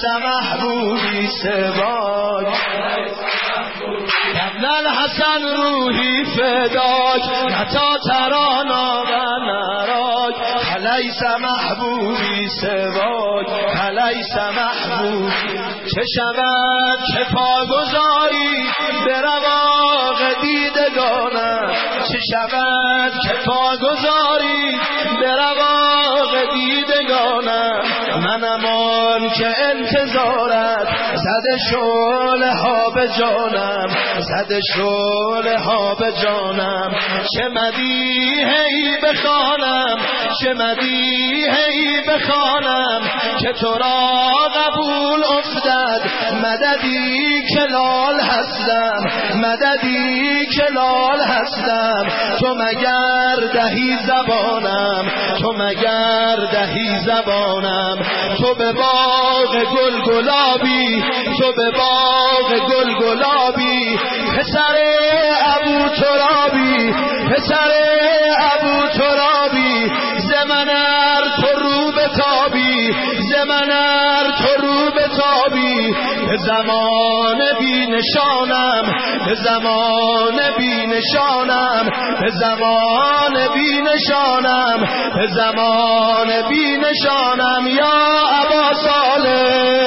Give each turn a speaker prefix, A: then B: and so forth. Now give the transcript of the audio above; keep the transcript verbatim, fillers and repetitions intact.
A: محبوبی سواک ابن الحسن روحی فداک متا ترانا و نراک لیس محبوبی سواک لیس محبوبی چه شود که پا گذاری به رواق دیدگانم چه شود که پا گذاری به رواق دیدگانم منم آن که انتظارت زده شعله ها به جانم زده شعله ها به جانم چه مدیحی بخوانم چه مدیحی بخوانم که تو را قبول افتد مددی کلال هستم مددی کلال هستم تو مگر دهی زبانم تو مگر دهی زبانم تو به باغ گل گلابی تو به باغ گل گلابی پسر ابو ترابی پسر ابو ترابی زمنر تو رو به تابی زمنر تو رو به تابی به زمان بی نشانم به زمان بی نشانم به زمان بی نشانم به زمان بی نشانم یا ابا صالح